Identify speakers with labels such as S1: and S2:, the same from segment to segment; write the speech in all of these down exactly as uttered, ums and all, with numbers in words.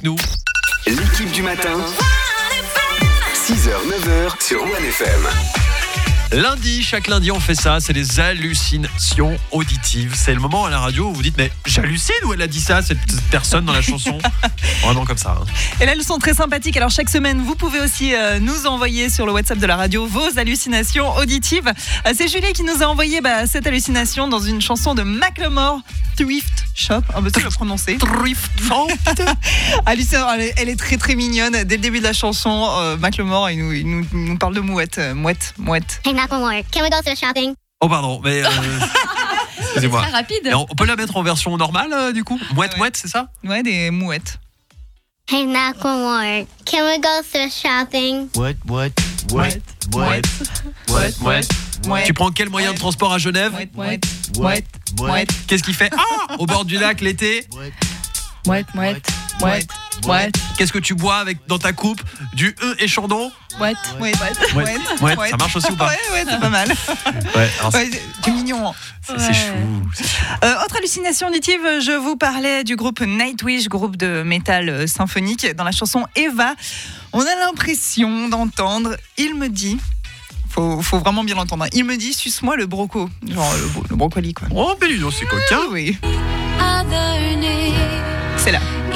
S1: avec nous.
S2: L'équipe du matin, six heures neuf heures sur One F M.
S1: Lundi, chaque lundi on fait ça, c'est les hallucinations auditives. C'est le moment à la radio où vous dites mais j'hallucine ou elle a dit ça cette personne dans la chanson. Vraiment comme ça. Hein.
S3: Et là elles sont très sympathiques. Alors chaque semaine vous pouvez aussi euh, nous envoyer sur le WhatsApp de la radio vos hallucinations auditives. Euh, c'est Julie qui nous a envoyé bah, cette hallucination dans une chanson de Macklemore, Thrift Shop. On peut le prononcer.
S1: Thrift Shop.
S3: Hallucinant, elle est, elle est très très mignonne. Dès le début de la chanson, euh, Macklemore il nous, il nous, il nous parle de mouette, euh, mouette, mouette.
S4: Hey Macklemore, can we go to shopping?
S1: Oh pardon, mais euh, excusez-moi.
S5: C'est très rapide.
S1: Et on peut la mettre en version normale euh, du coup. Mouette,
S3: Ouais.
S1: mouette, c'est ça?
S3: Ouais, des mouettes.
S4: Hey Macklemore, can we go to shopping?
S6: What, what, what,
S3: Mouette,
S1: Mouette, mouette.
S3: mouette.
S1: Tu prends quel moyen de transport à Genève?
S3: Mouette, mouette, mouette, mouette,
S1: Qu'est-ce qu'il fait? Ah, au bord du lac l'été.
S5: Mouette, mouette, mouette, mouette,
S1: Qu'est-ce que tu bois avec dans ta coupe? Du E et Chandon?
S5: mouette.
S3: mouette,
S1: Mouette, mouette, ça marche aussi ou pas?
S3: Ouais, ouais, c'est pas mal.
S1: Ouais, alors
S3: Ouais, c'est mignon.
S1: c'est, c'est chou. c'est chou.
S3: Euh, autre hallucination auditive, je vous parlais du groupe Nightwish, groupe de métal euh, symphonique. Dans la chanson Eva, on a l'impression d'entendre « Il me dit ». Faut, faut vraiment bien l'entendre. Il me dit, suce-moi le broco. Genre le, bro- le brocoli, quoi.
S1: Oh, mais dis donc, c'est coquin.
S3: Oui, c'est là.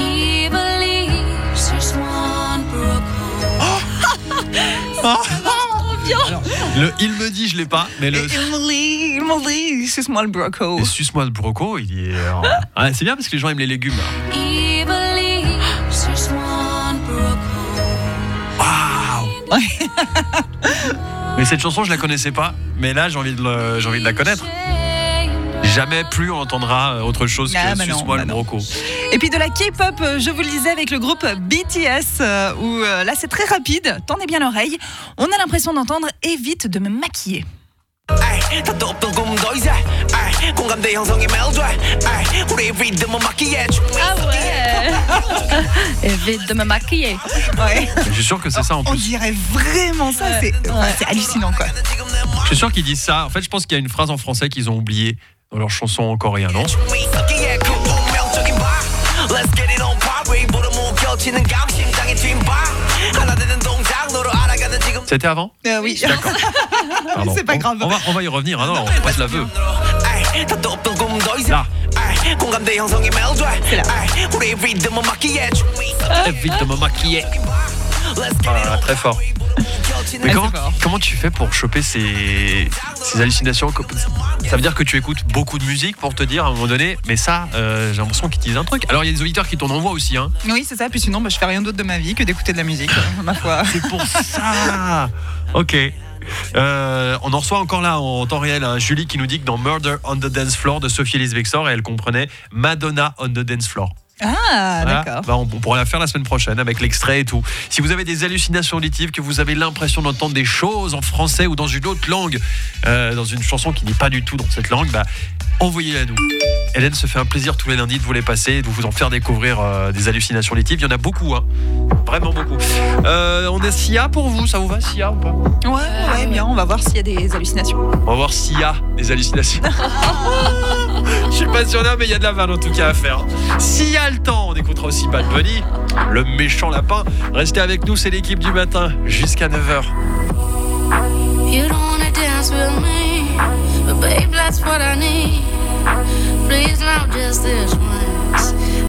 S1: Alors, le il me dit, je l'ai pas, mais
S3: Et
S1: le
S3: il me dit, il me dit, suce-moi le broco.
S1: et suce-moi le broco, il est. Ah, c'est bien parce que les gens aiment les légumes. Waouh. Mais cette chanson, je la connaissais pas, mais là, j'ai envie de, le- j'ai envie de la connaître. Jamais plus on entendra autre chose que
S3: Ah, bah non,
S1: suce-moi
S3: bah
S1: le
S3: non.
S1: broco.
S3: Et puis de la K-pop, euh, je vous le disais, avec le groupe B T S, euh, où euh, là c'est très rapide, tendez bien l'oreille, on a l'impression d'entendre « évite de me maquiller ».
S7: 아이, 답도 없던 꿈도 이제 아이, 공감대 형성이 멜돼 아이, 우리 리듬은 맞기에
S5: Ah ouais. Évite de me maquiller.
S3: Ouais.
S1: Je suis sûr que c'est ça en
S3: On
S1: plus.
S3: dirait vraiment ça, c'est, ouais, c'est hallucinant quoi.
S1: Je suis sûr qu'ils disent ça. En fait, je pense qu'il y a une phrase en français qu'ils ont oubliée dans leur chanson en coréen, non?
S7: 섞이에 그 운명적인 바 Let's get it on party 부름 뭉켜치는 감 심장의 뒷바 하나 되는 동작 너로 알아가는 지금
S1: C'était avant?
S3: Euh, oui,
S1: Pardon.
S3: c'est pas
S1: On-
S3: grave.
S1: On va, on va y revenir. Ah non, on se la veut.
S7: 아이, 답도 없던 꿈도 이제
S1: Là.
S7: 아이, 공감대 형성이 멜돼
S3: C'est là.
S7: 아이, 우리 리듬은 맞기에
S1: Évite de me maquiller.
S7: Let's get it
S1: Ah,
S7: on
S1: très fort. Mais
S3: Ouais,
S1: comment,
S3: c'est fort.
S1: comment tu fais pour choper ces, ces hallucinations? Ça veut dire que tu écoutes beaucoup de musique pour te dire à un moment donné, mais ça, euh, j'ai l'impression qu'ils te disent un truc. Alors il y a des auditeurs qui t'en envoient aussi, hein.
S3: Oui, c'est ça, puis sinon bah, je fais rien d'autre de ma vie que d'écouter de la musique, euh, ma foi.
S1: C'est pour ça. Ok. Euh, on en reçoit encore là en temps réel hein, Julie qui nous dit que dans Murder on the Dance Floor de Sophie Elise Bextor, elle comprenait Madonna on the Dance Floor.
S3: Ah,
S1: Voilà.
S3: d'accord.
S1: Bah, on, on pourra la faire la semaine prochaine avec l'extrait et tout. Si vous avez des hallucinations auditives, que vous avez l'impression d'entendre des choses en français ou dans une autre langue, euh, dans une chanson qui n'est pas du tout dans cette langue, bah, envoyez-la à nous. Hélène se fait un plaisir tous les lundis de vous les passer et de vous en faire découvrir euh, des hallucinations auditives. Il y en a beaucoup, hein. Vraiment beaucoup. Euh, on est Sia pour vous, ça vous va Sia ou pas?
S3: Ouais, ouais, bien, on va voir s'il y a des hallucinations.
S1: On va voir s'il y a des hallucinations. Je suis pas sûr là, mais il y a de la vanne en tout cas à faire. S'il y a le temps, on écoutera aussi Bad Bunny, le méchant lapin. Restez avec nous, c'est l'équipe du matin jusqu'à neuf heures.
S8: You don't wanna dance with me, but babe, that's what I need. Please, not just this once.